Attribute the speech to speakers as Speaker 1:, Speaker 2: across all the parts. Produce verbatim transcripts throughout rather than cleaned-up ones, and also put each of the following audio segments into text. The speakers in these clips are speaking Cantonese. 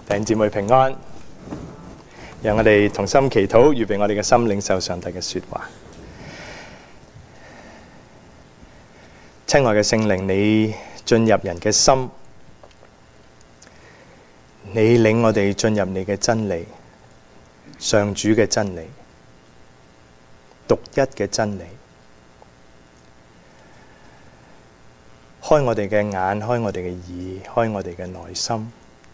Speaker 1: 弟兄姊妹平安，讓我哋同心祈禱，預備我哋嘅心領受上帝嘅說話。親愛嘅聖靈，你進入人嘅心，你領我哋進入你嘅真理，上主嘅真理，獨一嘅真理。開我哋嘅眼，開我哋嘅耳，開我哋嘅內心，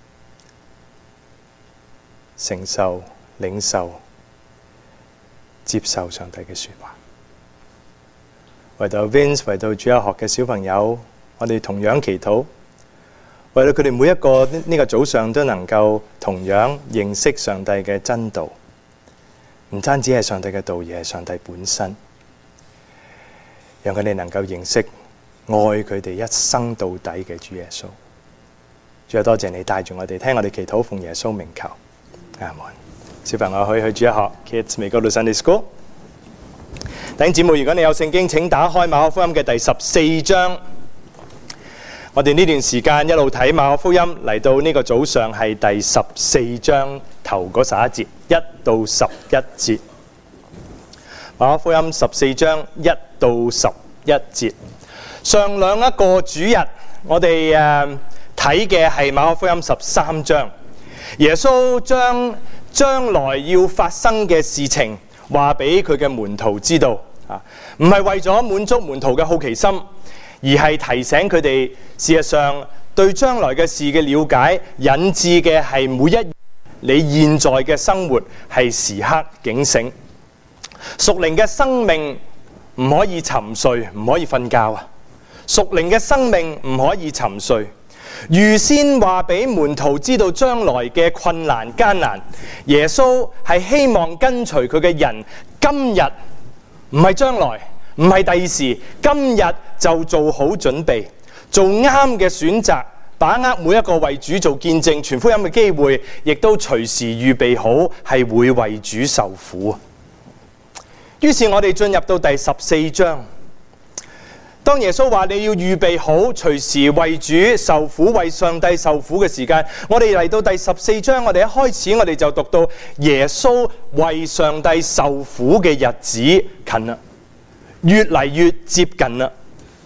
Speaker 1: 承受、領受、接受上帝嘅說話。為到 Vince， 為到主日學嘅小朋友，我哋同樣祈禱，為到佢哋每一個呢個早上都能夠同樣認識上帝嘅真道，唔單止係上帝嘅道，而係上帝本身，讓佢哋能夠認識愛佢哋一生到底嘅主耶穌。主啊，多謝你帶住我哋聽我哋祈禱，奉耶穌名求，阿門。小朋友可以去主日學 Kids may go to Sunday School。弟兄姊妹，如果你有聖經，請打開馬可福音嘅第十四章。我哋呢段時間一路睇馬可福音，嚟到呢個早上係第十四章頭嗰十一節，一到十一節。馬可福音十四章一到十一節。上兩一個主日，我哋誒睇嘅係馬可福音十三章。耶穌將將來要發生嘅事情話俾佢嘅門徒知道，啊，唔係為咗滿足門徒嘅好奇心，而係提醒佢哋，事實上對將來嘅事嘅了解，引致嘅係每一日你現在嘅生活係時刻警醒。屬靈嘅生命唔可以沉睡，唔可以瞓覺啊！屬靈嘅生命唔可以沉睡。預先話俾門徒知道將來嘅困難艱難，耶穌係希望跟隨佢嘅人今日，唔係將來，唔係第時，今日就做好準備，做啱嘅選擇，把握每一個為主做見證傳福音嘅機會，亦都隨時預備好係會為主受苦。於是我哋進入到第十四章。當耶穌話你要預備好隨時為主受苦，為上帝受苦嘅時間，我哋嚟到第十四章，我哋一開始我哋就讀到耶穌為上帝受苦嘅日子近啦，越嚟越接近啦。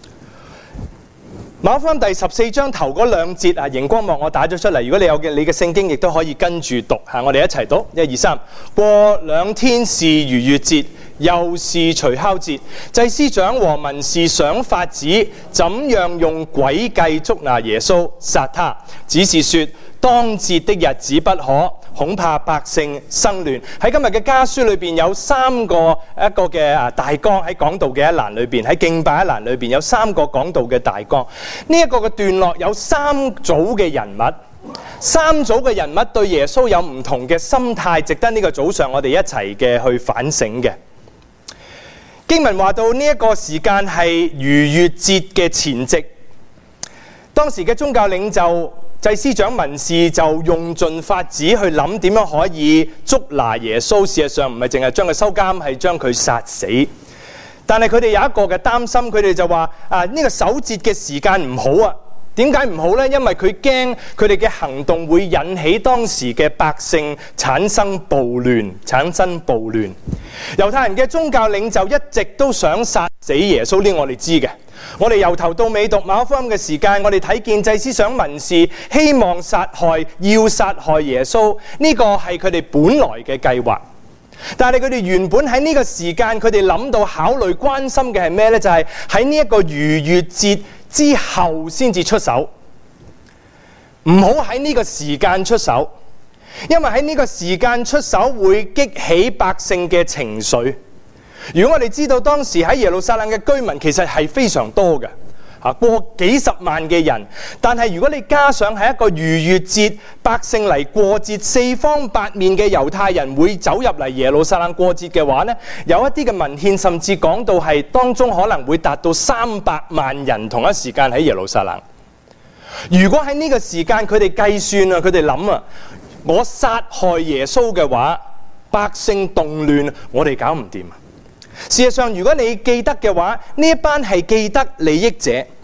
Speaker 1: 馬可福音第十四章頭嗰兩節啊，熒光幕我打咗出嚟，如果你有嘅你嘅聖經亦都可以跟住讀吓，我哋一齊讀，一二三。過兩天是逾越節，又是除酵節，祭司長和文士想法子怎樣用詭計捉拿耶穌殺他，只是說當節的日子不可，恐怕百姓生亂。喺今日嘅家書裏邊有三個一個嘅啊大綱，喺講道嘅一欄裏邊，喺敬拜一欄裏邊有三個講道嘅大綱。呢、這、一個嘅段落有三組嘅人物，三組嘅人物對耶穌有唔同嘅心態，值得呢個早上我哋一齊嘅去反省嘅。經文話到呢一個時間係逾越節嘅前夕，當時嘅宗教領袖、祭司長、文士就用盡法子去諗點樣可以捉拿耶穌。事實上唔係淨係將佢收監，係將佢殺死。但係佢哋有一個嘅擔心，佢哋就話啊，呢個守節嘅時間唔好啊。點解唔好呢？因為佢驚佢哋嘅行動會引起當時嘅百姓產生暴亂，產生暴亂。猶太人嘅宗教領袖一直都想殺死耶穌，呢我哋知嘅。我哋由頭到尾讀馬可福音嘅時間，我哋睇見祭司長、文士希望殺害、要殺害耶穌，呢個係佢哋本來嘅計劃。但係佢哋原本喺呢個時間，佢哋諗到考慮關心嘅係咩呢？就係喺呢一個逾越節之後先至出手，唔好喺呢個時間出手，因為喺呢個時間出手會激起百姓嘅情緒。如果我哋知道當時喺耶路撒冷嘅居民其實係非常多嘅，啊過幾十萬嘅人，但係如果你加上係一個逾越節，百姓嚟過節，四方八面嘅猶太人會走入嚟耶路撒冷過節嘅話呢，有一啲嘅文獻甚至講到係當中可能會達到三百萬人同一時間喺耶路撒冷。如果喺呢個時間佢哋計算啊，佢哋諗啊，我殺害耶穌嘅話，百姓動亂，我哋搞唔掂啊！事實上，如果你記得嘅話，呢一班係既得利益者。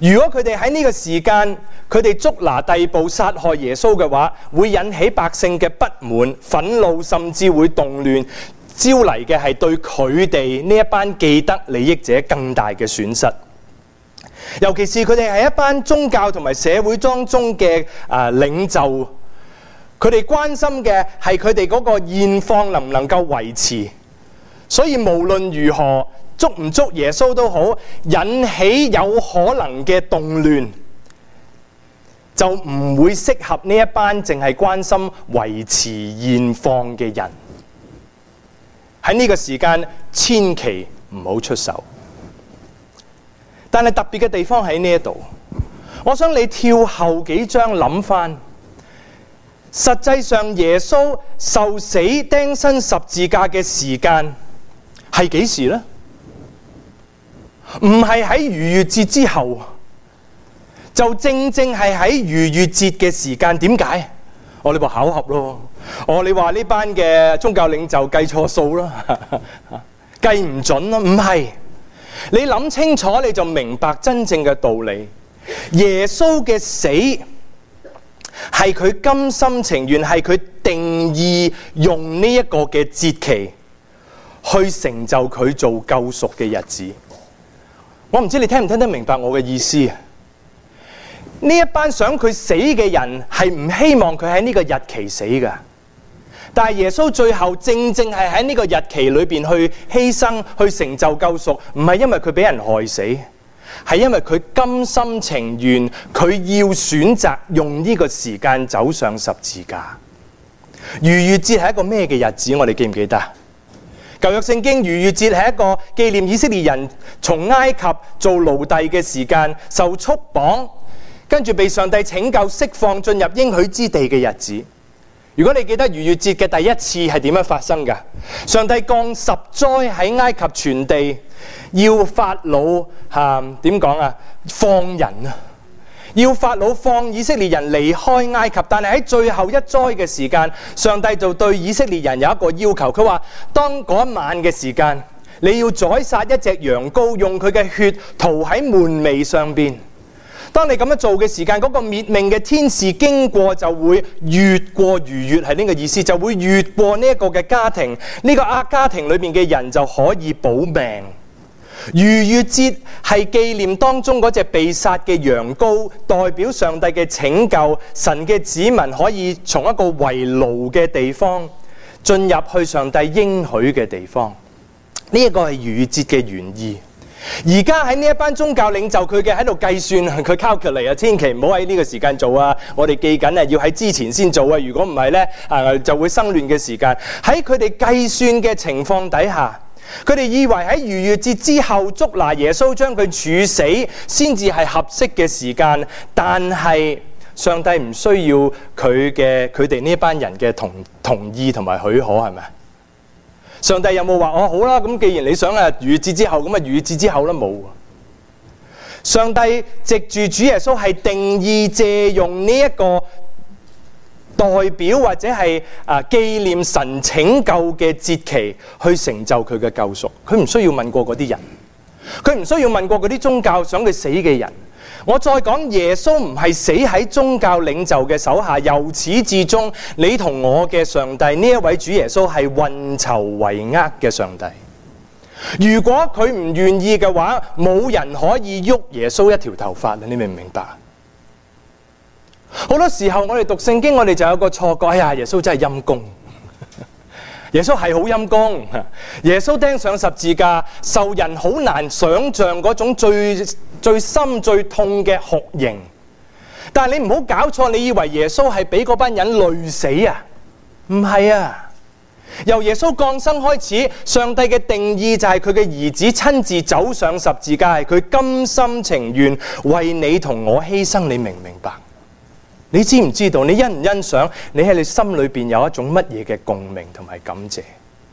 Speaker 1: 如果佢哋喺呢個時間，佢哋捉拿逮捕殺害耶穌嘅話，會引起百姓嘅不滿、憤怒，甚至會動亂，招嚟嘅係對佢哋呢一班既得利益者更大嘅損失。尤其是佢哋係一班宗教同埋社會當中嘅啊領袖，佢哋關心嘅係佢哋嗰個現況能唔能夠維持，所以無論如何捉唔捉耶穌都好，引起有可能嘅動亂，就唔會適合呢一班淨係關心維持現況嘅人。喺呢個時間，千祈唔好出手。但係特別嘅地方喺呢一度，我想你跳後幾章諗翻，實際上耶穌受死釘身十字架嘅時間係幾時呢？唔係喺逾越節之後，就正正係喺逾越節嘅時間。點解？我哋話巧合咯，我你話呢班嘅宗教領袖計錯數啦，計唔準咯，唔係。你諗清楚你就明白真正嘅道理。耶穌嘅死係佢甘心情願，係佢定義用呢一個嘅節期去成就佢做救贖嘅日子。我唔知你聽唔聽得明白我嘅意思啊？呢一班想佢死嘅人係唔希望佢喺呢個日期死㗎。但係耶穌最後正正係喺呢個日期裏邊去犧牲，去成就救贖，唔係因為佢俾人害死，係因為佢甘心情願，佢要選擇用呢個時間走上十字架。逾越節係一個咩嘅日子？我哋記唔記得？舊約聖經逾越節係一個紀念以色列人從埃及做奴隸嘅時間，受束綁，跟住被上帝拯救釋放進入應許之地嘅日子。如果你記得逾越節嘅第一次係點樣發生㗎？上帝降十災喺埃及全地，要法老嚇點講啊？放人啊！要法老放以色列人離開埃及，但係喺最後一災嘅時間，上帝就對以色列人有一個要求，佢話：當嗰一晚嘅時間，你要宰殺一隻羊羔，用佢嘅血塗喺門楣上邊。當你咁樣做嘅時間，嗰個滅命嘅天使經過就會越過逾越，係呢個意思，就會越過呢一個嘅家庭，呢個啊家庭裏面嘅人就可以保命。逾越節係紀念當中嗰隻被殺嘅羊羔，代表上帝嘅拯救，神嘅子民可以從一個為奴嘅地方進入去上帝應許嘅地方。呢一個係逾越節嘅原意。而家喺呢一班宗教領袖，佢嘅喺度計算，佢 calculate 啊，千祈唔好喺呢個時間做啊！我哋記緊啊，要喺之前先做啊！如果唔係呢，啊就會生亂嘅時間。喺佢哋計算嘅情況底下，佢哋以為喺逾越節之後捉拿耶穌，將佢處死，先至係合適嘅時間。但係上帝唔需要佢嘅佢哋呢一班人嘅同同意同埋許可，係咪？上帝有冇話哦好啦？咁既然你想啊逾越節之後，咁啊逾越節之後啦，冇。上帝藉住主耶穌係定義借用呢一個代表或者係啊紀念神拯救嘅節期去成就佢嘅救贖。佢唔需要問過嗰啲人，佢唔需要問過嗰啲宗教想佢死嘅人。我再講，耶穌唔係死喺宗教領袖嘅手下，由始至終，你同我嘅上帝呢一位主耶穌係運籌帷幄嘅上帝。如果佢唔願意嘅話，冇人可以喐耶穌一條頭髮。你明唔明白？好多時候我哋讀聖經，我哋就有個錯覺，哎呀，耶穌真係陰公。耶穌係好陰公，耶穌釘上十字架，受人好難想像嗰種最最深最痛嘅酷刑。但係你唔好搞錯，你以為耶穌係俾嗰班人累死啊？唔係啊！由耶穌降生開始，上帝嘅定義就係佢嘅兒子親自走上十字架，係佢甘心情願為你同我犧牲。你明唔明白？你知唔知道？你欣唔欣賞？你喺你心裏邊有一種乜嘢嘅共鳴同埋感謝？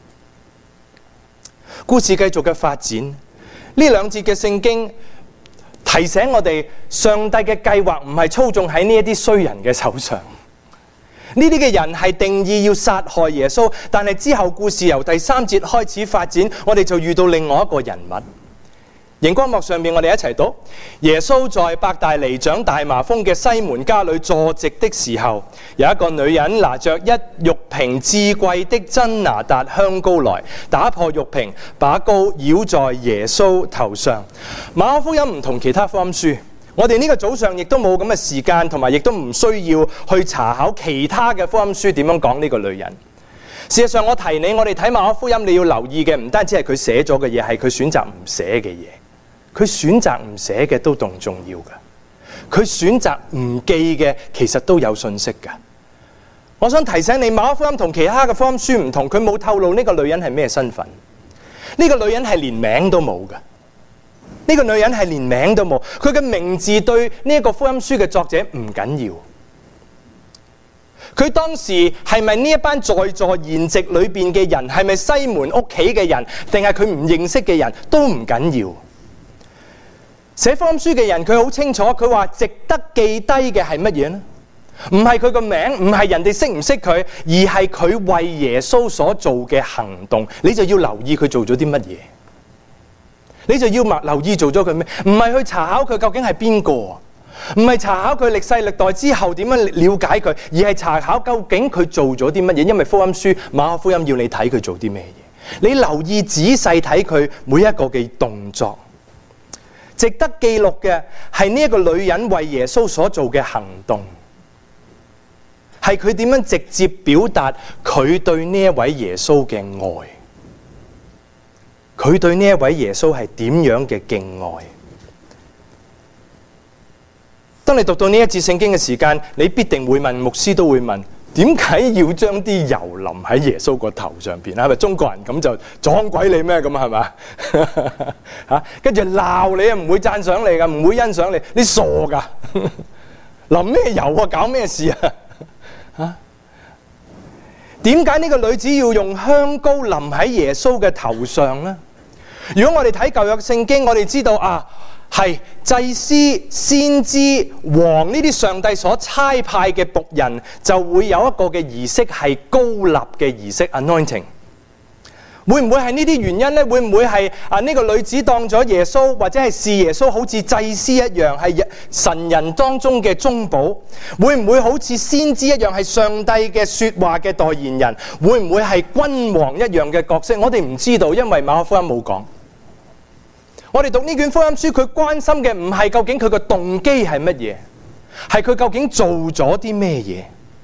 Speaker 1: 故事繼續嘅發展，呢兩節嘅聖經提醒我哋，上帝嘅計劃唔係操縱喺呢一啲衰人嘅手上。呢啲嘅人係定義要殺害耶穌，但係之後故事由第三節開始發展，我哋就遇到另外一個人物。 熒光幕上面我哋一齊讀：耶穌在伯大尼長大麻風嘅西門家裏坐席的時候，有一個女人拿着一玉瓶至貴的真拿達香膏來，打破玉瓶，把膏澆在耶穌頭上。馬可福音唔同其他福音書，我哋呢個早上亦都冇咁嘅時間，同埋亦都唔需要去查考其他嘅福音書點樣講呢個女人。事實上，我提你，我哋睇馬可福音，你要留意嘅唔單止係佢寫咗嘅嘢，係佢選擇唔寫嘅嘢。佢選擇唔寫嘅都仲重要㗎，佢選擇唔記嘅其實都有信息㗎。我想提醒你，馬可福音同其他嘅福音書唔同，佢冇透露呢個女人係咩身份。呢個女人係連名都冇㗎，呢個女人係連名都冇。佢嘅名字對呢一個福音書嘅作者唔緊要。佢當時係咪呢一班在座筵席裏邊嘅人，係咪西門屋企嘅人，定係佢唔認識嘅人都唔緊要。寫福音書嘅人佢好清楚，佢話值得記低嘅係乜嘢呢？唔係佢個名，唔係人哋識唔識佢，而係佢為耶穌所做嘅行動。你就要留意佢做咗啲乜嘢，你就要留意做咗佢咩？唔係去查考佢究竟係邊個，唔係查考佢歷世歷代之後點樣了解佢，而係查考究竟佢做咗啲乜嘢。因為福音書馬可福音要你睇佢做啲咩嘢，你留意仔細睇佢每一個嘅動作。值得記錄嘅係呢一個女人為耶穌所做嘅行動，係佢點樣直接表達佢對呢一位耶穌嘅愛，佢對呢一位耶穌係點樣嘅敬愛。當你讀到呢一節聖經嘅時間，你必定會問，牧師都會問，點解要將啲油淋喺耶穌個頭上邊啊？係咪中國人咁就撞鬼你咩？咁係咪啊？跟住鬧你啊，唔會讚賞你噶，唔會欣賞你，你傻噶？淋咩油啊？搞咩事啊？啊？點解呢個女子要用香膏淋喺耶穌嘅頭上呢？如果我哋睇舊約聖經，我哋知道啊。係祭司、先知、王呢啲上帝所差派嘅僕人，就會有一個嘅儀式係膏立嘅儀式 anointing。會唔會係呢啲原因呢？會唔會係啊呢個女子當咗耶穌或者係視耶穌好似祭司一樣，係神人當中嘅中保？會唔會好似先知一樣係上帝嘅說話嘅代言人？會唔會係君王一樣嘅角色？我哋唔知道，因為馬可福音冇講。我哋讀呢卷福音書，佢關心嘅唔係究竟佢個動機係乜嘢，係佢究竟做咗啲咩嘢？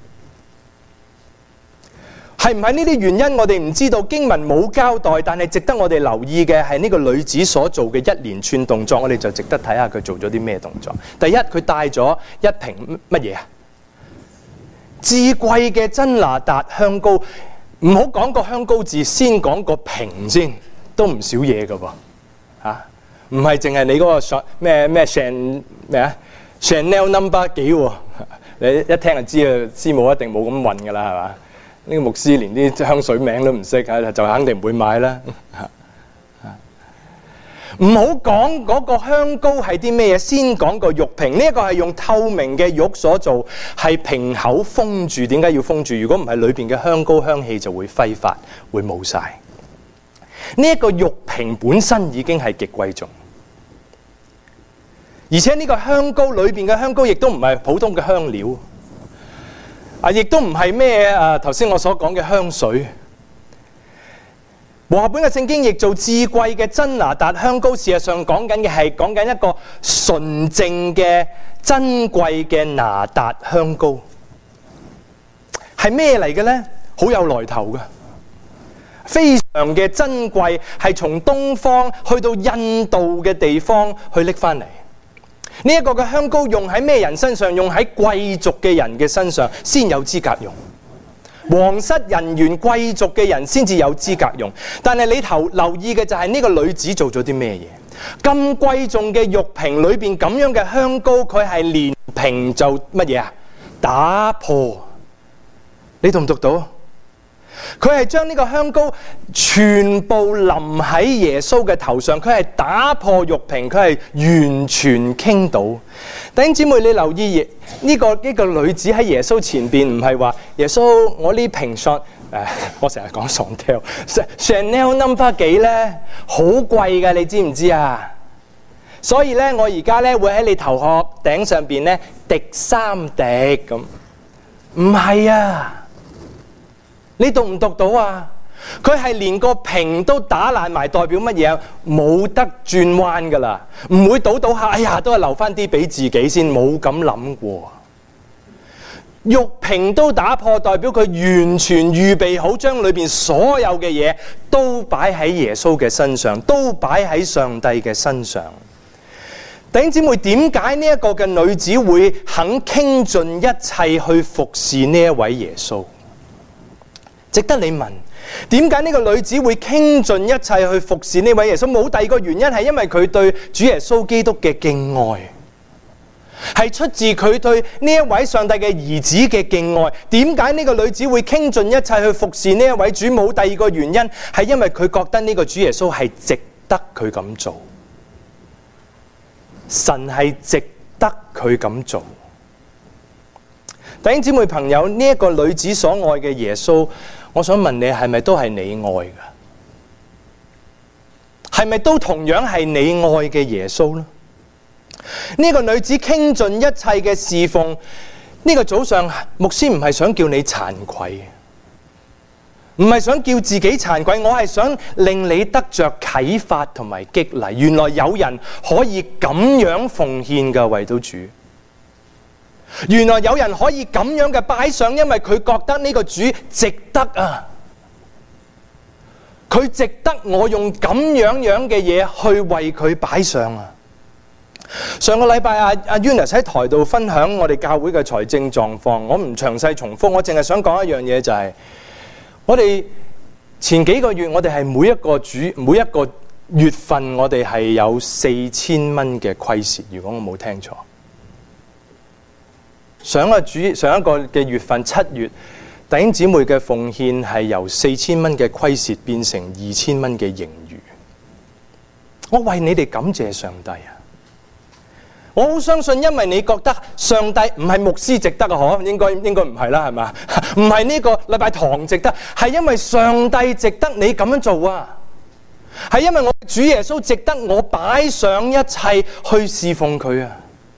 Speaker 1: 係唔係呢啲原因我哋唔知道，經文冇交代，但係值得我哋留意嘅係呢個女子所做嘅一連串動作，我哋就值得睇下佢做咗啲咩動作。第一，佢帶咗一瓶乜嘢啊？至貴嘅真拿達香膏。唔好講個香膏字，先講個瓶先，都唔少嘢噶噃，吓。唔係淨係你嗰個咩咩 Chanel 咩啊 Chanel number 幾喎？你一聽就知啊，師母一定冇咁運㗎啦，係嘛？呢個牧師連啲香水名都唔識，就肯定唔會買啦。唔好講嗰個香膏係啲咩嘢，先講個玉瓶。呢一個係用透明嘅玉所做，係瓶口封住。點解要封住？如果唔係，裏邊嘅香膏香氣就會揮發，會冇晒。呢一個玉瓶本身已經係極貴重，而且呢個香膏裏邊嘅香膏亦都唔係普通嘅香料，啊，亦都唔係咩啊頭先我所講嘅香水。和合本嘅聖經譯做至貴嘅真拿達香膏，事實上講緊嘅係講緊一個純正嘅珍貴嘅拿達香膏，係咩嚟嘅呢？好有來頭嘅。非常嘅珍貴，係從東方去到印度嘅地方去拎翻嚟。呢一個嘅香膏用喺咩人身上？用喺貴族嘅人嘅身上先有資格用，皇室人員、貴族嘅人先至有資格用。但係你頭留意嘅就係呢個女子做咗啲咩嘢？咁貴重嘅玉瓶裏邊咁樣嘅香膏，佢係連瓶就乜嘢啊？打破。你讀唔讀到？佢係將呢個香膏全部淋喺耶穌嘅頭上，佢係打破玉瓶，佢係完全傾倒。弟兄姊妹，你留意呢、這個呢、這個女子喺耶穌前邊，唔係話耶穌我呢瓶 shot 誒，我成日講 Chanel Chanel number 幾咧，好貴㗎，你知唔知啊？ 所以咧我而家咧會喺你頭殼頂上邊咧滴三滴咁。唔係啊，你讀唔讀到啊？佢係連個瓶都打爛埋，代表乜嘢？冇得轉彎噶啦，唔會倒倒下，哎呀，都係留翻啲俾自己先，冇咁諗過。玉瓶都打破，代表佢完全預備好，將裏邊所有嘅嘢都擺喺耶穌嘅身上，都擺喺上帝嘅身上。弟兄姊妹，點解呢一個嘅女子會肯傾盡一切去服侍呢一位耶穌？值得你問，點解呢個女子會傾盡一切去服侍呢位耶穌？冇第二個原因，係因為佢對主耶穌基督嘅敬愛，係出自佢對呢一位上帝嘅兒子嘅敬愛。點解呢個女子會傾盡一切去服侍呢一位主？冇第二個原因，係因為佢覺得呢個主耶穌係值得佢咁做。神係值得佢咁做。弟兄姊妹朋友，呢一個女子所愛嘅耶穌，我想問你，係咪都係你愛嘅？係咪都同樣係你愛嘅耶穌呢？呢個女子傾盡一切嘅侍奉，呢個早上牧師唔係想叫你慚愧，唔係想叫自己慚愧，我係想令你得着啟發同埋激勵。原來有人可以咁樣奉獻嘅，為到主。原來有人可以咁樣嘅擺上，因為佢覺得呢個主值得啊，佢值得我用咁樣樣嘅嘢去為佢擺上啊。上個禮拜阿阿 Eunice 喺台度分享我哋教會嘅財政狀況，我唔詳細重複，我淨係想講一樣嘢，就係我哋前幾個月我哋係每一個主每一個月份我哋係有四千蚊嘅虧蝕，如果我冇聽錯。上一個主上一個嘅月份七月，弟兄姊妹嘅奉獻係由四千蚊嘅虧蝕變成二千蚊嘅盈餘。我為你哋感謝上帝啊！我好相信，因為你覺得上帝唔係牧師值得啊，嗬？應該應該唔係啦，係嘛？唔係呢個禮拜堂值得，係因為上帝值得你咁樣做啊！係因為我主耶穌值得我擺上一切去侍奉佢啊！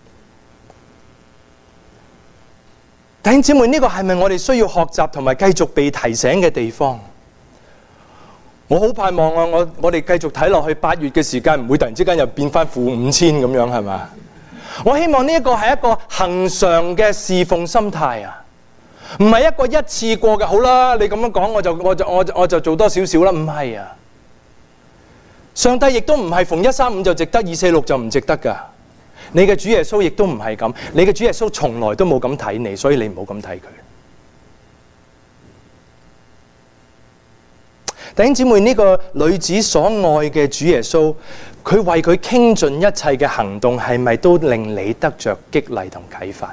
Speaker 1: 弟兄姊妹，呢個係咪我哋需要學習同埋繼續被提醒嘅地方？我好盼望啊！我我哋繼續睇落去，八月嘅時間唔會突然之間又變翻負五千咁樣，係嘛？我希望呢一個係一個恆常嘅侍奉心態啊，唔係一個一次過嘅。好啦，你咁樣講，我就我就我就我就做多少少啦。唔係啊，上帝亦都唔係逢一三五就值得，二四六就唔值得噶。你嘅主耶穌亦都唔係咁，你嘅主耶穌從來都冇咁睇你，所以你唔好咁睇佢。弟兄姊妹，呢個女子所愛嘅主耶穌，佢為佢傾盡一切嘅行動，係咪都令你得着激勵同啟發？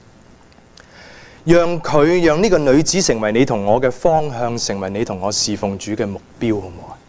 Speaker 1: 讓佢讓呢個女子成為你同我嘅方向，成為你同我侍奉主嘅目標，好唔好啊？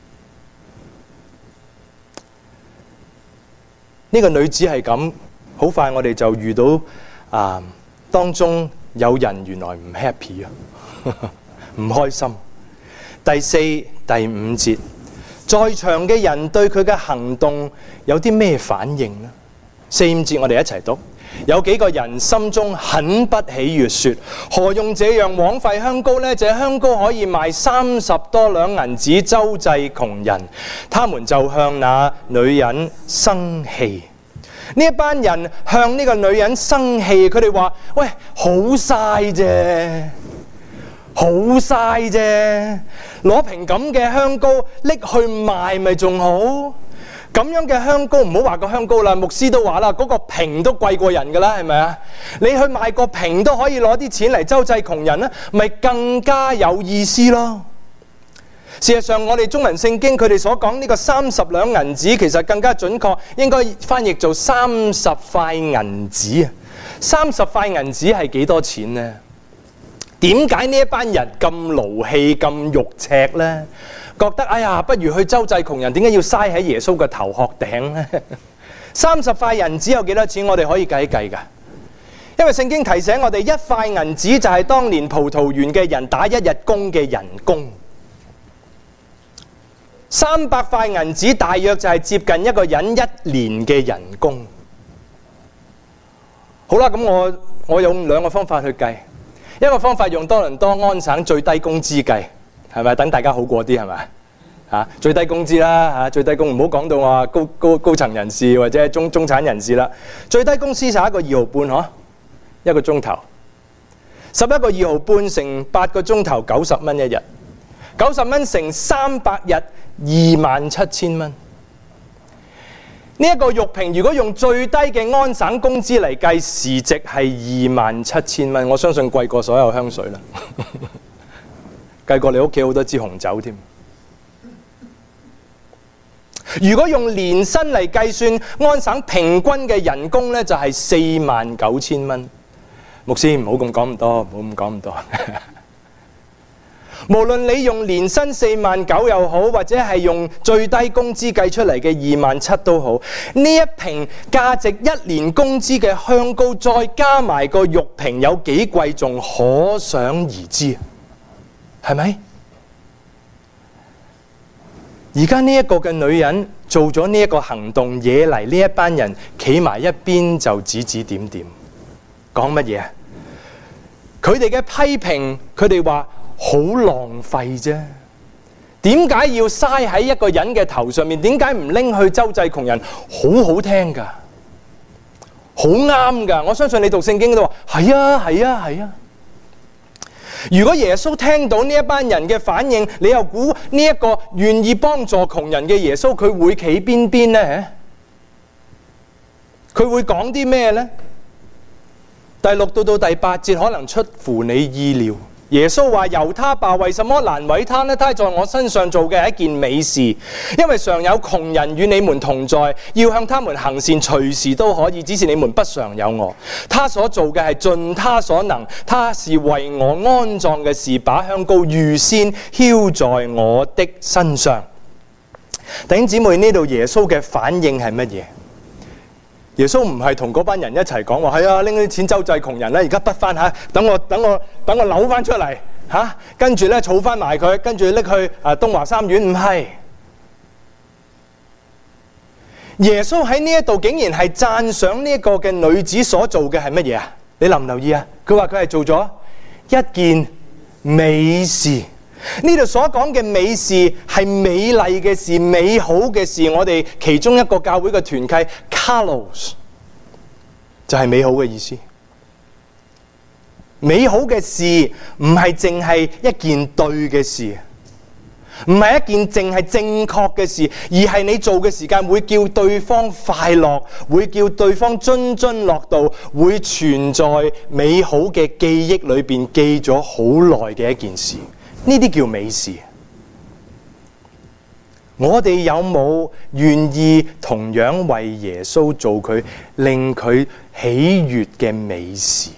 Speaker 1: 呢個女子係咁，好快我哋就遇到啊，當中有人原來唔 happy 啊，唔開心。第四、第五節，在場嘅人對佢嘅行動有啲咩反應呢？四五節我哋一齊讀。有幾個人心中很不喜悅，說：何用這樣枉費香膏呢？這香膏可以賣三十多兩銀子，周濟窮人。他們就向那女人生氣。呢一班人向呢個女人生氣，佢哋話：喂，好嘥啫，好嘥啫，攞瓶咁嘅香膏拎去賣咪仲好？咁樣嘅香膏，唔好話個香膏啦，牧師都話啦，嗰個瓶都貴過人噶啦，係咪啊？你去賣個瓶都可以攞啲錢嚟周濟窮人咧，咪更加有意思咯。事實上，我哋中文聖經佢哋所講呢個三十兩銀子，其實更加準確，應該翻譯做三十塊銀子啊！三十塊銀子係幾多錢呢？點解呢一班人咁勞氣、咁肉赤呢？覺得哎呀，不如去周濟窮人，點解要嘥喺耶穌嘅頭殼頂呢？三十塊銀子有幾多錢？我哋可以計一計㗎。因為聖經提醒我哋，一塊銀子就係當年葡萄園嘅人打一日工嘅人工。 三百塊銀紙大約就係接近一個人一年嘅人工。好啦，咁我我用兩個方法去計，一個方法用多倫多安省最低工資計，係咪？等大家好過啲係咪？嚇，最低工資啦嚇，最低工唔好講到話高高高層人士或者中中產人士啦，最低工資就一個二毫半嗬，一個鐘頭，十一個二毫半乘八個鐘頭，九十蚊一日，九十蚊乘三百日，二萬七千蚊。呢一個玉瓶如果用最低嘅安省工資嚟計，時值係二萬七千蚊，我相信貴過所有香水啦，計過你屋企好多支紅酒添。如果用年薪嚟計算，安省平均嘅人工咧就係四萬九千蚊。牧師唔好咁講咁多，唔好咁講咁多。無論你用年薪四萬九又好，或者係用最低工資計出嚟嘅二萬七都好，呢一瓶價值一年工資嘅香膏，再加埋個玉瓶有幾貴重，可想而知，係咪？而家呢一個嘅女人做咗呢一個行動，惹嚟呢一班人企埋一邊就指指點點，講乜嘢啊？佢哋嘅批評，佢哋話好浪費啫。點解要嘥喺一個人嘅頭上面？點解唔拎去周濟窮人？好好聽㗎，好啱㗎。我相信你讀聖經都話係啊，係啊，係啊。如果耶穌聽到呢一班人嘅反應，你又估呢一個願意幫助窮人嘅耶穌，佢會企邊邊呢？佢會講啲咩呢？第六到到第八節可能出乎你意料。耶穌話：由他吧，為什麼難為他呢？他在我身上做嘅係一件美事，因為常有窮人與你們同在，要向他們行善，隨時都可以，只是你們不常有我。他所做嘅係盡他所能，他是為我安葬嘅事，把香膏預先澆在我的身上。弟兄姊妹，呢度耶穌嘅反應係乜嘢？耶穌唔係同嗰班人一齊講話，係啊，拎啲錢周濟窮人咧，而家筆翻嚇，等我等我等我扭翻出嚟嚇，跟住咧儲翻埋佢，跟住拎去啊東華三院。唔係，耶穌喺呢一度竟然係讚賞呢一個嘅女子所做嘅係乜嘢啊？你留唔留意啊？佢話佢係做咗一件美事。呢度所講嘅美事係美麗嘅事、美好嘅事。我哋其中一個教會嘅團契 Kalos 就係美好嘅意思。美好嘅事唔係淨係一件對嘅事，唔係一件淨係正確嘅事，而係你做嘅時間會叫對方快樂，會叫對方津津樂道，會存在美好嘅記憶裏邊記咗好耐嘅一件事。呢啲叫美事。我哋有冇願意同樣為耶穌做佢令佢喜悅嘅美事？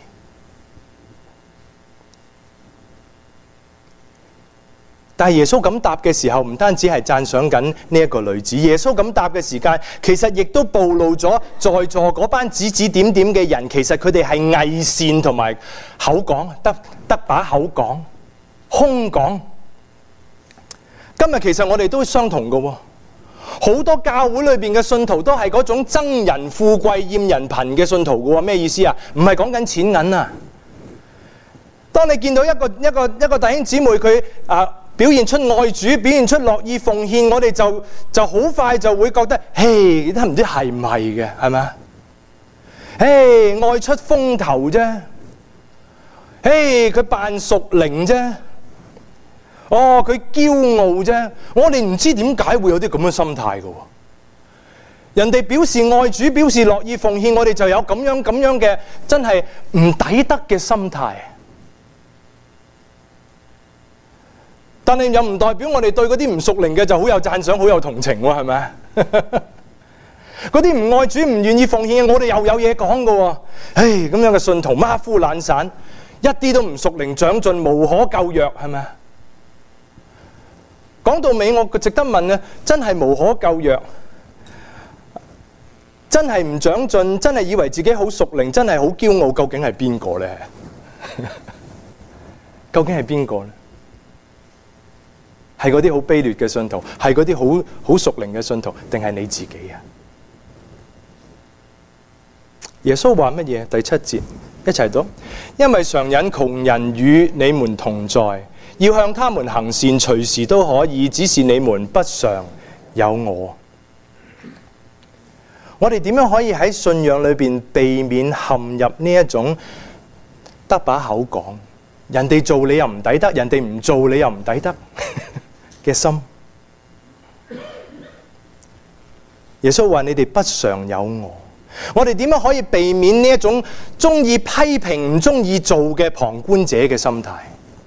Speaker 1: 但係耶穌咁答嘅時候，唔單止係讚賞緊呢一個女子，耶穌咁答嘅時間，其實亦都暴露咗在座嗰班指指點點嘅人，其實佢哋係偽善同埋口講，得得把口講。空講。今日其實我哋都相同嘅喎，好多教會裏邊嘅信徒都係嗰種憎人富貴厭人貧嘅信徒嘅喎。咩意思啊？唔係講緊錢銀啊。當你見到一個一個一個弟兄姊妹佢啊表現出愛主，表現出樂意奉獻，我哋就就好快就會覺得，嘿，都唔知係唔係嘅，係咪啊？嘿，愛出風頭啫，嘿，佢扮屬靈啫。哦，佢驕傲啫，我哋唔知點解會有啲咁嘅心態嘅喎。人哋表示愛主，表示樂意奉獻，我哋就有咁樣咁樣嘅真係唔抵得嘅心態。但係又唔代表我哋對嗰啲唔屬靈嘅就好有讚賞、好有同情喎，係咪啊？嗰啲唔愛主、唔願意奉獻嘅，我哋又有嘢講嘅喎。唉，咁樣嘅信徒馬虎懶散，一啲都唔屬靈長進，無可救藥，係咪啊？講到尾，我值得問啊！真係無可救藥，真係唔長進，真係以為自己好屬靈，真係好驕傲，究竟係邊個呢？究竟係邊個呢？ 係嗰啲好卑劣嘅信徒，係嗰啲好好屬靈嘅信徒，定係你自己啊？耶穌話乜嘢？第七節一齊讀，因為常引窮人與你們同在，要向他們行善，隨時都可以，只是你們不常有我。我哋點樣可以喺信仰裏邊避免陷入呢一種得把口講，人哋做你又唔抵得，人哋唔做你又唔抵得嘅心？耶穌話你哋不常有我。我哋點樣可以避免呢一種中意批評唔中意做嘅旁觀者嘅心態？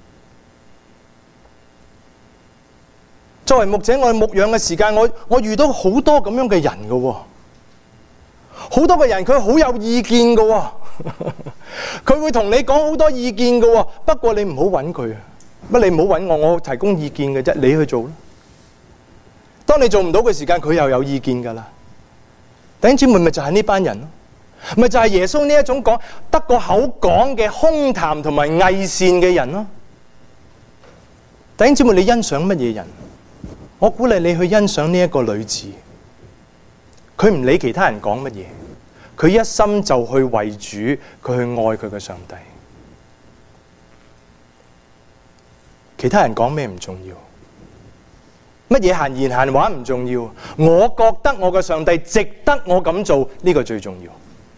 Speaker 1: 作為牧者，我哋牧養嘅時間，我我遇到好多咁樣嘅人㗎，好多嘅人佢好有意見㗎，佢會同你講好多意見㗎，不過你唔好揾佢啊！乜你唔好揾我，我提供意見嘅啫，你去做啦。當你做唔到嘅時間，佢又有意見㗎啦。弟兄姊妹，咪就係呢班人咯，咪就係耶穌呢一種講得個口講嘅空談同埋偽善嘅人咯。弟兄姊妹，你欣賞乜嘢人？我鼓勵你去欣賞呢一個女子，佢唔理其他人講乜嘢，佢一心就去為主，佢去愛佢嘅上帝。其他人講咩唔重要，乜嘢閒言閒話唔重要，我覺得我嘅上帝值得我咁做，呢個最重要。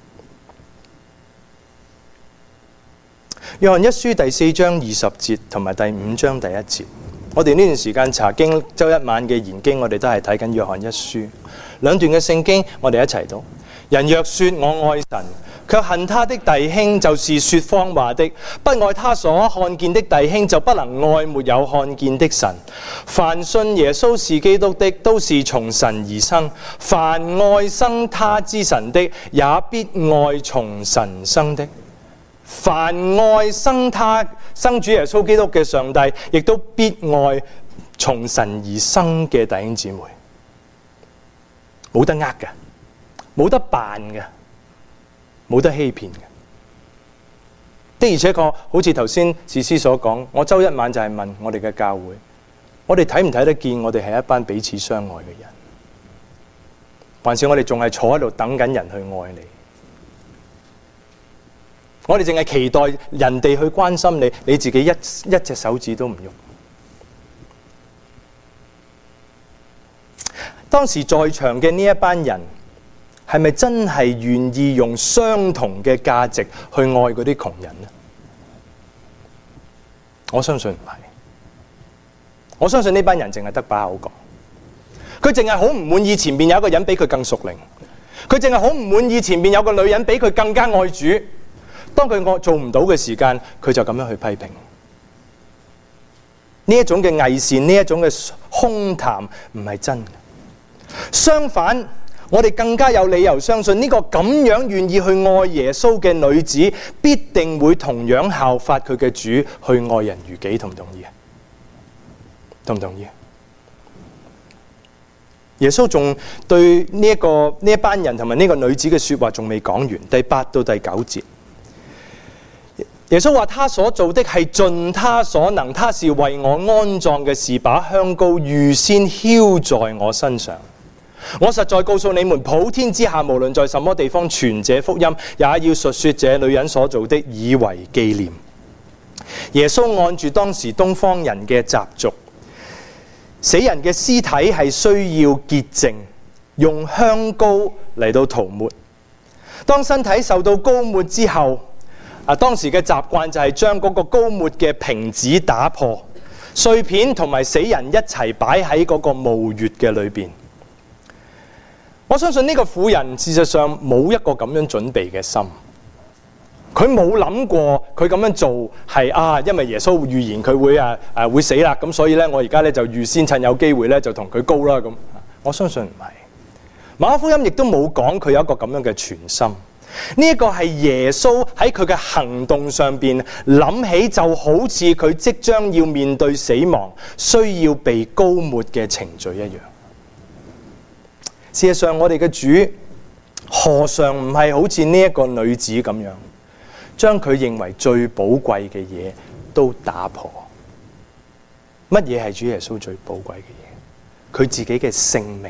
Speaker 1: 約翰一書第四章二十節同埋第五章第一節，我哋呢段時間查經周一晚嘅研經，我哋都係睇緊約翰一書兩段嘅聖經，我哋一齊讀。人若說我愛神，卻恨他的弟兄，就是說謊話的；不愛他所看見的弟兄，就不能愛沒有看見的神。凡信耶穌是基督的，都是從神而生；凡愛生他之神的，也必愛從神生的。凡愛生他生主耶穌基督嘅上帝，亦都必愛從神而生嘅弟兄姊妹。冇得呃嘅，冇得扮嘅，冇得欺騙嘅。的而且確，好似頭先士師所講，我周一晚就係問我哋嘅教會，我哋睇唔睇得見我哋係一班彼此相愛嘅人，還是我哋仲係坐喺度等緊人去愛你？我哋淨係期待人哋去關心你，你自己一一隻手指都唔用。當時在場嘅呢一班人，係咪真係願意用相同嘅價值去愛嗰啲窮人呢？我相信唔係。我相信呢班人淨係得把口講，佢淨係好唔滿意前面有一個人比佢更屬靈，佢淨係好唔滿意前面有個女人比佢更加愛主。當佢做唔到嘅時間，佢就咁樣去批評。呢一種嘅偽善，呢一種嘅空談唔係真嘅。相反，我哋更加有理由相信呢個咁樣願意去愛耶穌嘅女子，必定會同樣效法佢嘅主去愛人如己。同唔同意啊？同唔同意啊？耶穌仲對呢一個呢一班人同埋呢個女子嘅說話仲未講完，第八到第九節。耶穌話：他所做的係盡他所能，他是為我安葬嘅事，把香膏預先澆在我身上。我實在告訴你們，普天之下無論在什麼地方傳這福音，也要述說這女人所做的，以為紀念。耶穌按住當時東方人嘅習俗，死人嘅屍體係需要潔淨，用香膏嚟到塗抹。當身體受到膏抹之後，啊，當時嘅習慣就係將嗰個膏抹嘅瓶子打破，碎片同埋死人一齊擺喺嗰個墓穴嘅裏邊。我相信呢個婦人事實上冇一個咁樣準備嘅心，佢冇諗過佢咁樣做係啊，因為耶穌預言佢會啊啊會死啦，咁所以咧我而家咧就預先趁有機會咧就同佢膏啦咁。我相信唔係，馬可福音亦都冇講佢有一個咁樣嘅全心。呢一個係耶穌喺佢嘅行動上邊諗起，就好似佢即將要面對死亡，需要被膏抹嘅程序一樣。事實上，我哋嘅主何嘗唔係好似呢一個女子咁樣，將佢認為最寶貴嘅嘢都打破， 乜嘢係主耶穌最寶貴嘅嘢？佢自己嘅性命。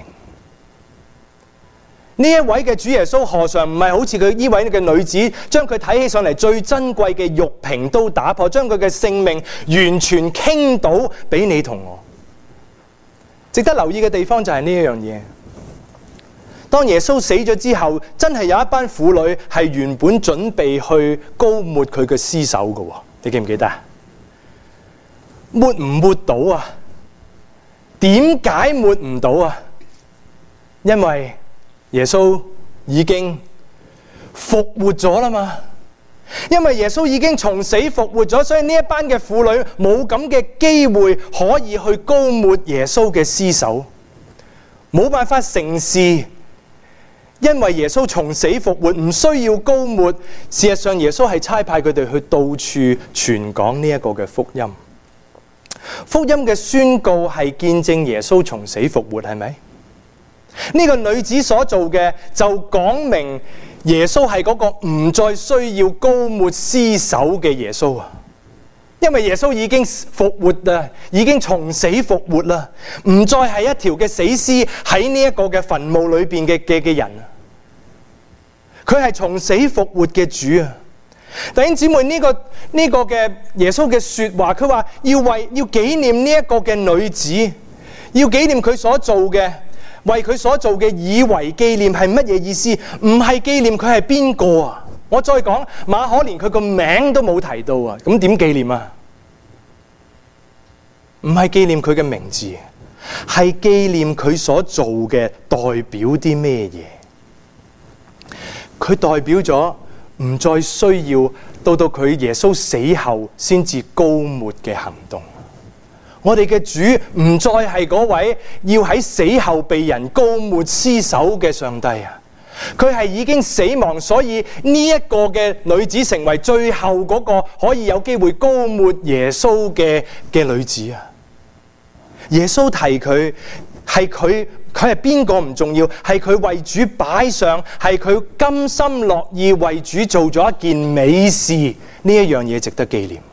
Speaker 1: 呢一位嘅主耶穌何嘗唔係好似佢呢位嘅女子，將佢睇起上嚟最珍貴嘅玉瓶都打破，將佢嘅性命完全傾倒俾你同我。值得留意嘅地方就係呢一樣嘢。當耶穌死咗之後，真係有一班婦女係原本準備去膏抹佢嘅屍首嘅，你記唔記得啊？抹唔抹到啊？點解抹唔到啊？因為耶穌已經復活咗啦嘛，因為耶穌已經從死復活咗，所以呢一班嘅婦女冇咁嘅機會可以去膏抹耶穌嘅屍首，冇辦法成事，因為耶穌從死復活，唔需要膏抹。事實上，耶穌係差派佢哋去到處傳講呢一個嘅福音。福音嘅宣告係見證耶穌從死復活，係咪？呢個女子所做嘅就講明耶穌係嗰個唔再需要膏抹屍首嘅耶穌啊！因為耶穌已經復活啦，已經從死復活啦，唔再係一條嘅死屍喺呢一個嘅墳墓裏邊嘅嘅嘅人啊！佢係從死復活嘅主啊！弟兄姊妹，呢個呢個嘅耶穌嘅說話，佢話要為要紀念呢一個嘅女子，要紀念佢所做嘅。為佢所做嘅以為紀念係乜嘢意思？唔係紀念佢係邊個啊！我再講，馬可連佢個名都冇提到啊！咁點紀念啊？唔係紀念佢嘅名字，係紀念佢所做嘅代表啲咩嘢？佢代表咗唔再需要到到佢耶穌死後先至膏抹嘅行動。我哋嘅主唔再係嗰位要喺死後被人膏抹屍首嘅上帝啊！佢係已經死亡，所以呢一個嘅女子成為最後嗰個可以有機會膏抹耶穌嘅嘅女子啊！耶穌提佢係佢，佢係邊個唔重要，係佢為主擺上，係佢甘心樂意為主做咗一件美事，呢一樣嘢值得紀念。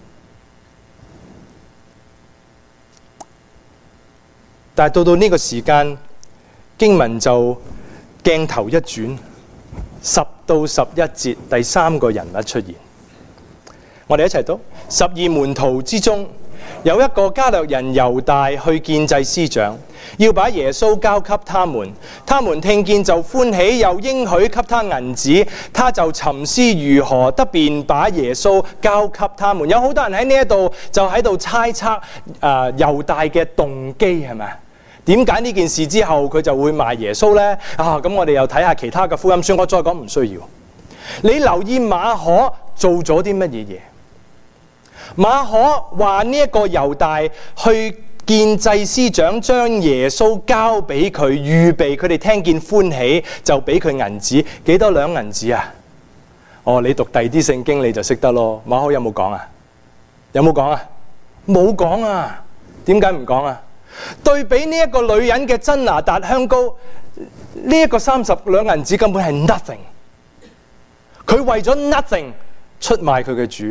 Speaker 1: 但係到到呢個時間，經文就鏡頭一轉，十到十一節第三個人物出現。我哋一齊讀：十二門徒之中，有一個加略人猶大去見祭司長，要把耶穌交給他們。他們聽見就歡喜，又應許給他銀子。他就沉思如何得便把耶穌交給他們。有好多人喺呢一度就喺度猜測誒猶大嘅動機係咪？點解呢件事之後佢就會賣耶穌呢？啊，咁我哋又睇下其他嘅福音書。我再講唔需要。你留意馬可做咗啲乜嘢嘢？馬可話呢一個猶大去見祭司長，將耶穌交俾佢，預備佢哋聽見歡喜，就俾佢銀子。幾多兩銀子啊？哦，你讀第二啲聖經你就識得咯。馬可有冇講啊？有冇講啊？冇講啊？點解唔講啊？對比呢一個女人嘅真拿達香膏，呢一個三十兩銀子根本係 nothing。佢為咗 nothing 出賣佢嘅主。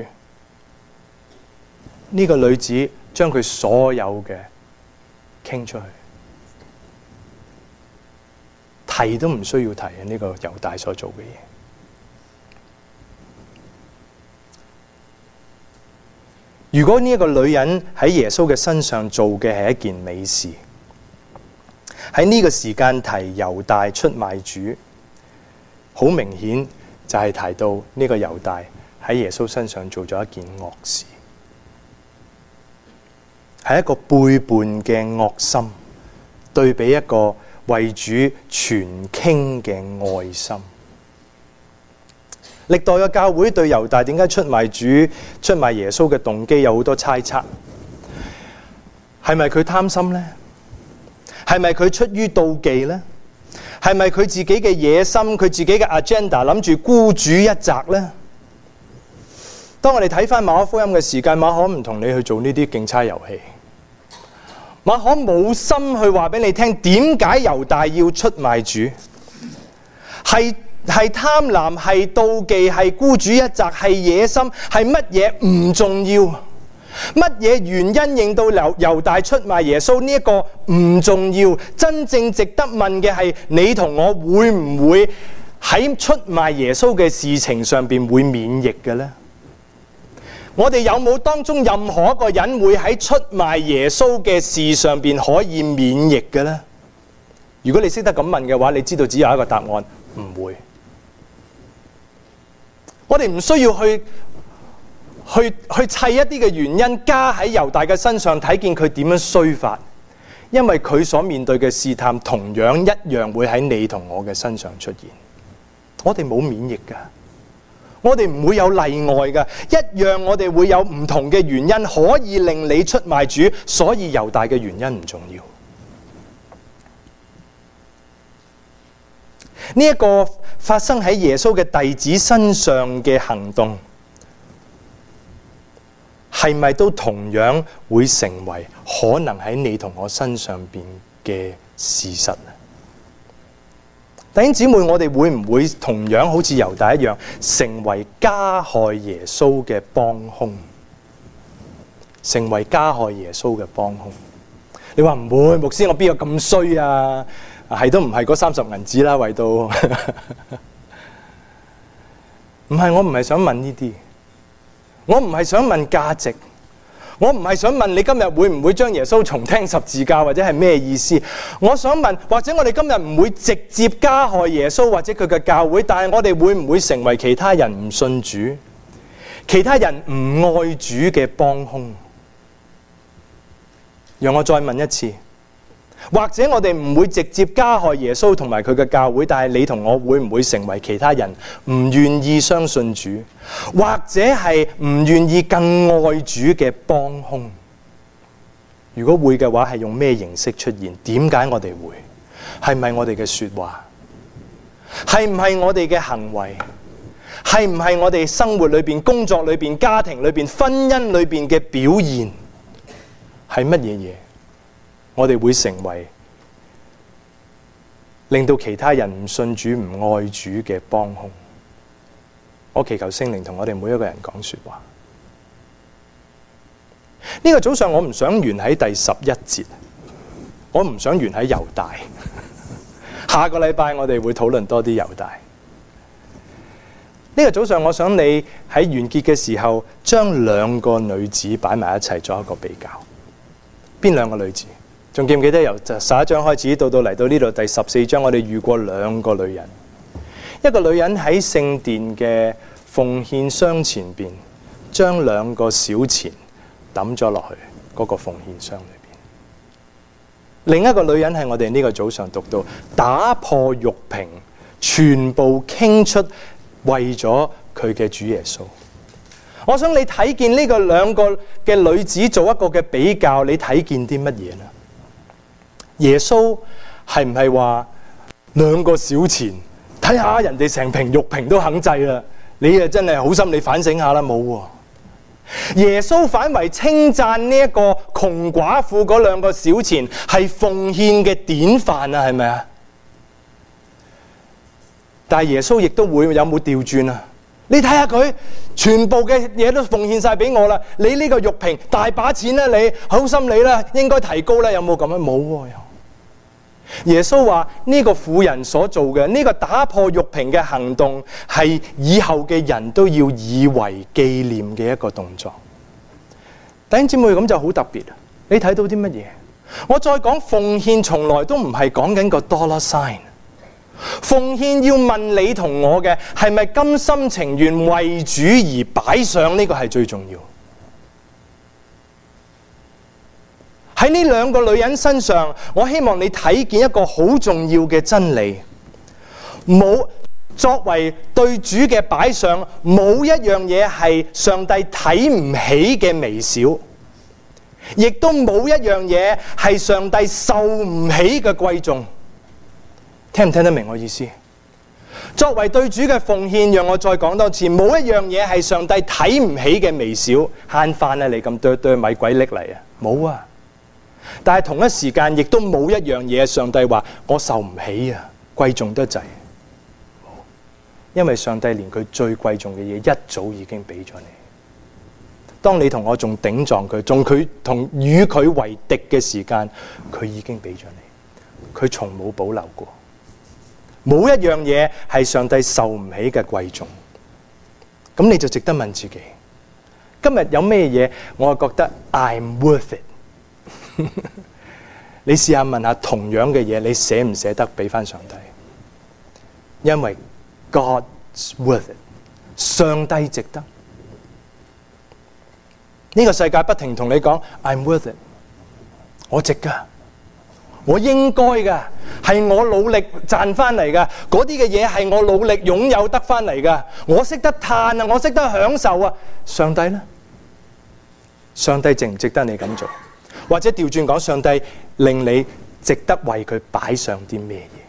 Speaker 1: 呢個女子將佢所有嘅傾出去，提都唔需要提啊！呢個猶大所做嘅嘢。如果呢一個女人喺耶穌嘅身上做嘅係一件美事，喺呢個時間提猶大出賣主，好明顯就係提到呢個猶大喺耶穌身上做咗一件惡事，係一個背叛嘅惡心，對比一個為主全傾嘅愛心。歷代嘅教會對猶大點解出賣主、出賣耶穌嘅動機有好多猜測。係咪佢貪心呢？係咪佢出於妒忌呢？係咪佢自己嘅野心、佢自己嘅 agenda 諗住孤注一擲呢？當我哋睇翻馬可福音嘅時間，馬可唔同你去做呢啲競猜遊戲。馬可冇心去話俾你聽點解猶大要出賣主，係係貪婪、係妒忌、係孤注一擲、係野心，係乜嘢唔重要。 乜嘢原因令到猶猶大出賣耶穌呢？一個唔重要，真正值得問嘅係你同我會唔會喺出賣耶穌嘅事情上邊會免疫嘅呢？我哋有冇當中任何一個人會喺出賣耶穌嘅事上邊可以免疫嘅呢？如果你識得咁問嘅話，你知道只有一個答案，唔會。我哋唔需要去去去砌一啲嘅原因加喺猶大嘅身上，睇見佢點樣衰法，因為佢所面對嘅試探同樣一樣會喺你同我嘅身上出現。我哋冇免疫㗎，我哋唔會有例外㗎，一樣我哋會有唔同嘅原因可以令你出賣主，所以猶大嘅原因唔重要。呢一個發生喺耶穌嘅弟子身上嘅行動，係咪都同樣會成為可能喺你同我身上邊嘅事實呢？弟兄姊妹，我哋會唔會同樣好似猶大一樣，成為加害耶穌嘅幫兇？成為加害耶穌嘅幫兇？你話唔會，牧師，我邊有咁衰啊？係都唔係嗰三十銀紙啦，為到唔係，我唔係想問呢啲，我唔係想問價值，我唔係想問你今日會唔會將耶穌重釘十字架，或者係咩意思？我想問，或者我哋今日唔會直接加害耶穌或者佢嘅教會，但係我哋會唔會成為其他人唔信主、其他人唔愛主嘅幫兇？讓我再問一次。或者我哋唔會直接加害耶穌同埋佢嘅教會，但係你同我會唔會成為其他人唔願意相信主，或者係唔願意更愛主嘅幫兇？如果會嘅話，係用咩形式出現？點解我哋會？係咪我哋嘅說話？係唔係我哋嘅行為？係唔係我哋生活裏邊、工作裏邊、家庭裏邊、婚姻裏邊嘅表現？係乜嘢嘢？我哋會成為令到其他人唔信主、唔愛主嘅幫兇。我祈求聖靈同我哋每一個人講說話。呢個早上我唔想完喺第十一節，我唔想完喺猶大。下個禮拜我哋會討論多啲猶大。呢個早上我想你喺完結嘅時候，將兩個女子擺埋一齊做一個比較。邊兩個女子？仲記唔記得由十一章開始到到嚟到呢度第十四章，我哋遇過兩個女人。一個女人喺聖殿嘅奉獻箱前邊，將兩個小錢抌咗落去嗰個奉獻箱裏邊。另一個女人係我哋呢個早上讀到打破玉瓶，全部傾出為咗佢嘅主耶穌。我想你睇見呢個兩個嘅女子做一個嘅比較，你睇見啲乜嘢呢？耶穌係唔係話兩個小錢，睇下人哋成瓶玉瓶都肯制啦，你啊真係好心你反省下啦。冇喎，耶穌反為稱讚呢一個窮寡婦嗰兩個小錢係奉獻嘅典範啊，係咪啊？但係耶穌亦都會有冇調轉啊？你睇下佢全部嘅嘢都奉獻晒俾我啦，你呢個玉瓶大把錢啦，你好心你啦，應該提高啦，有冇咁樣？冇喎。耶穌話呢個婦人所做嘅呢個打破玉瓶嘅行動，係以後嘅人都要以為紀念嘅一個動作。弟兄姊妹，咁就好特別。你睇到啲乜嘢？我再講奉獻，從來都唔係講緊個 dollar sign。奉獻要問你同我嘅係咪甘心情願為主而擺上，呢個係最重要。喺呢兩個女人身上，我希望你睇見一個好重要嘅真理：冇作為對主嘅擺上，冇一樣嘢係上帝睇唔起嘅微小，亦都冇一樣嘢係上帝受唔起嘅貴重。聽唔聽得明我意思？作為對主嘅奉獻，讓我再講多次，冇一樣嘢係上帝睇唔起嘅微小。慳翻啊，你咁多堆米鬼拎嚟啊，冇啊！但係同一時間，亦都冇一樣嘢上帝話我受唔起啊，貴重得滯。因為上帝連佢最貴重嘅嘢一早已經俾咗你。 當你同我仲頂撞佢，仲佢同與佢為敵嘅時間，佢已經俾咗你，佢從冇保留過。冇一樣嘢係上帝受唔起嘅貴重。咁你就值得問自己，今日有咩嘢我係覺得 I'm worth it？ 你試下問下同樣嘅嘢，你捨唔捨得俾翻上帝？因為 God's worth it， 上帝值得。呢個世界不停同你講 I'm worth it， 我值噶，我應該噶，係我努力賺翻嚟噶，嗰啲嘅嘢係我努力擁有得翻嚟噶，我識得嘆啊，我識得享受啊。上帝呢？上帝值唔值得你咁做？或者調轉講，上帝令你值得為佢擺上啲咩嘢？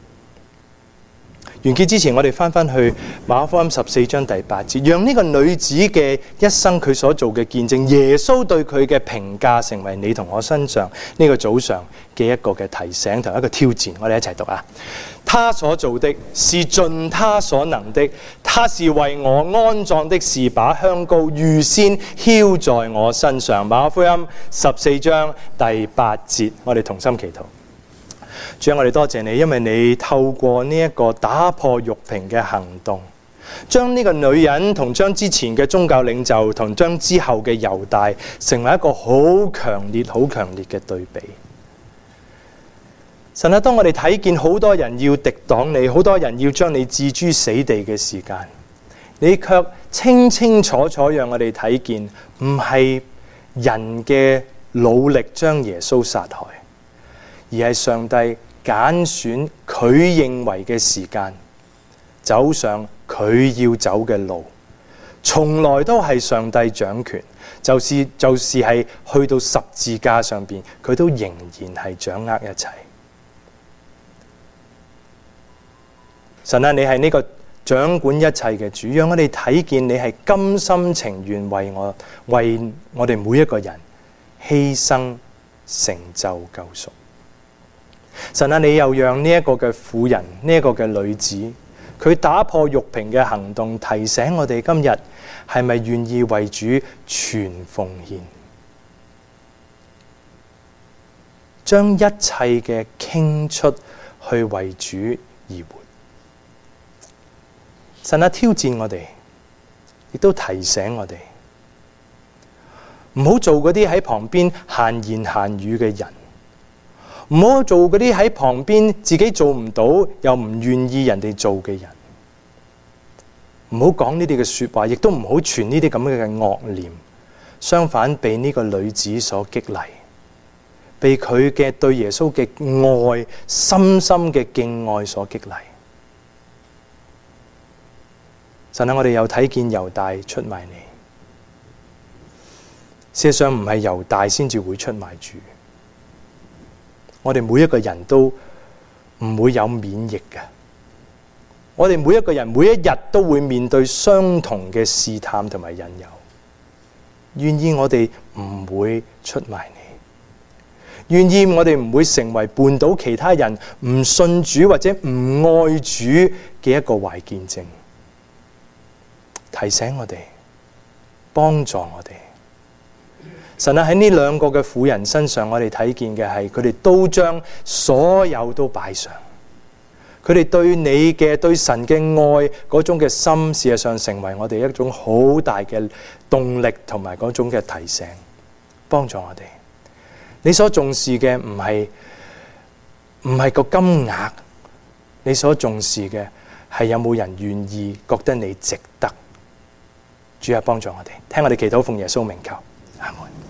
Speaker 1: 完結之前，我哋翻翻去馬可福音十四章第八節，讓呢個女子嘅一生佢所做嘅見證，耶穌對佢嘅評價，成為你同我身上呢個早上嘅一個嘅提醒同一個挑戰。我哋一齊讀啊！他所做的是盡他所能的，他是為我安葬的事，把香膏預先澆在我身上。馬可福音十四章第八節，我哋同心祈禱。主啊，我哋多謝你，因為你透過呢一個打破玉瓶嘅行動，將呢個女人同將之前嘅宗教領袖同將之後嘅猶大成為一個好強烈、好強烈嘅對比。神啊，當我哋睇見好多人要敵擋你，好多人要將你置諸死地嘅時間，你卻清清楚楚讓我哋睇見，唔係人嘅努力將耶穌殺害，而係上帝揀選佢認為嘅時間，走上佢要走嘅路，從來都係上帝掌權，就是就是係去到十字架上邊，佢都仍然係掌握一切。神啊，你係呢個掌管一切嘅主，讓我哋睇見你係甘心情願為我為我哋每一個人犧牲成就救贖。神啊，你又讓呢一個嘅婦人，呢、這、一個嘅女子，佢打破玉瓶嘅行動，提醒我哋今日係咪願意為主全奉獻，將一切嘅傾出去為主而活。神啊，挑戰我哋，亦都提醒我哋，唔好做嗰啲喺旁邊閒言閒語嘅人，唔好做嗰啲喺旁邊自己做唔到又唔願意人哋做嘅人，唔好講呢啲嘅說話，亦都唔好傳呢啲咁嘅惡念。相反，被呢個女子所激勵，被佢嘅對耶穌嘅愛、深深嘅敬愛所激勵。神啊，我哋又睇見猶大出賣你。事實上唔係猶大先至會出賣主，我哋每一個人都唔會有免疫嘅。我哋每一個人每一日都會面對相同嘅試探同埋引誘。願意我哋唔會出賣你，願意我哋唔會成為絆倒其他人唔信主或者唔愛主嘅一個壞見證。提醒我哋，幫助我哋。神啊，喺呢兩個嘅婦人身上，我哋睇見嘅係佢哋都將所有都擺上。佢哋對你嘅、對神嘅愛嗰種嘅心，事實上成為我哋一種好大嘅動力同埋嗰種嘅提醒，幫助我哋。你所重視嘅唔係唔係個金額，你所重視嘅係有冇人願意覺得你值得。主啊，幫助我哋，聽我哋祈禱，奉耶穌名求，阿門。